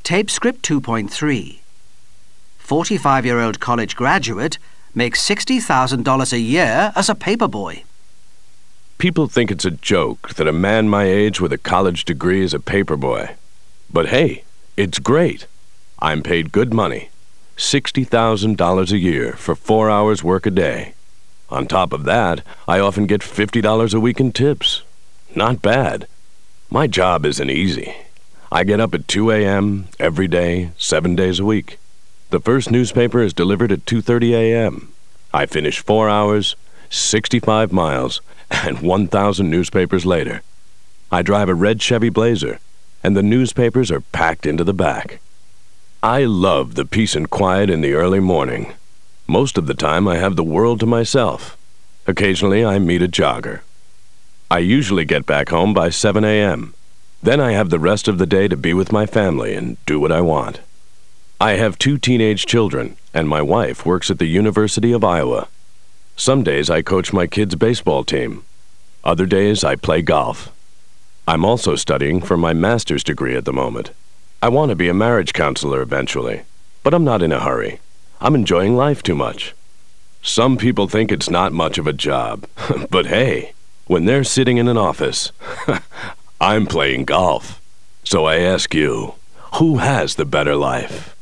Tape script 2.3. 45-year-old college graduate makes $60,000 a year as a paperboy. People think it's a joke that a man my age with a college degree is a paperboy. But hey, it's great. I'm paid good money, $60,000 a year for 4 hours work a day. On top of that, I often get $50 a week in tips. Not bad. My job isn't easy. I get up at 2 a.m. every day, 7 days a week. The first newspaper is delivered at 2:30 a.m. I finish 4 hours, 65 miles, and 1,000 newspapers later. I drive a red Chevy Blazer, and the newspapers are packed into the back. I love the peace and quiet in the early morning. Most of the time I have the world to myself. Occasionally I meet a jogger. I usually get back home by 7 a.m. Then I have the rest of the day to be with my family and do what I want. I have 2 teenage children, and my wife works at the University of Iowa. Some days I coach my kids' baseball team. Other days I play golf. I'm also studying for my master's degree at the moment. I want to be a marriage counselor eventually, but I'm not in a hurry. I'm enjoying life too much. Some people think it's not much of a job, but hey, when they're sitting in an office, I'm playing golf. So I ask you, who has the better life?